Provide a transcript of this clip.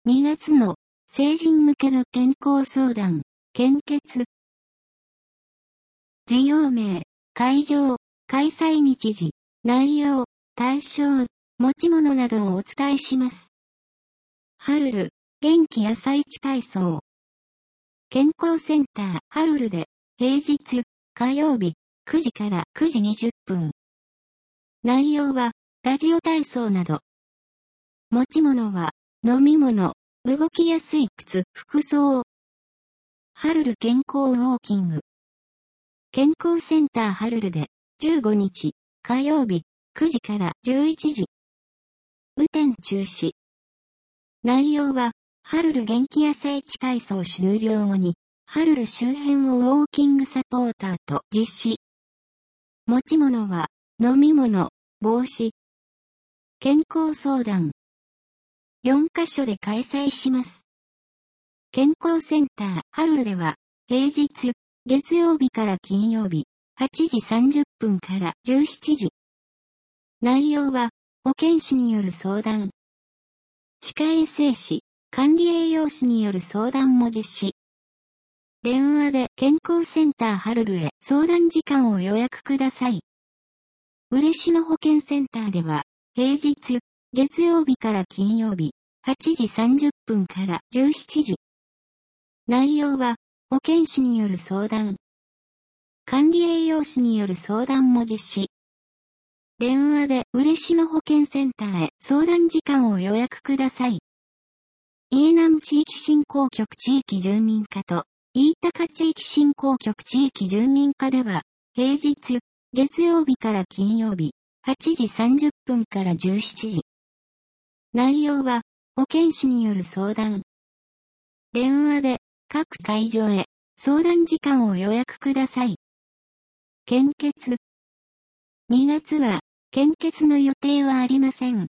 2月の成人向けの健康相談、献血。事業名、会場、開催日時、内容、対象、持ち物などをお伝えします。ハルル、元気朝市体操。健康センター、ハルルで、平日、火曜日、9時から9時20分。内容は、ラジオ体操など。持ち物は、飲み物、動きやすい靴、服装。ハルル健康ウォーキング。健康センターハルルで、15日、火曜日、9時から11時。雨天中止。内容は、ハルル元気朝市体操終了後に、ハルル周辺をウォーキングサポーターと実施。持ち物は、飲み物、帽子。健康相談。4カ所で開催します。健康センターハルルでは、平日、月曜日から金曜日、8時30分から17時。内容は、保健師による相談。歯科衛生士、管理栄養士による相談も実施。電話で健康センターハルルへ相談時間を予約ください。嬉野保健センターでは、平日、月曜日から金曜日、8時30分から17時。内容は、保健師による相談。管理栄養士による相談も実施。電話で嬉野保健センターへ相談時間を予約ください。飯南地域振興局地域住民課と、飯高地域振興局地域住民課では、平日、月曜日から金曜日、8時30分から17時。内容は、保健師による相談。電話で、各会場へ、相談時間を予約ください。献血。2月は、献血の予定はありません。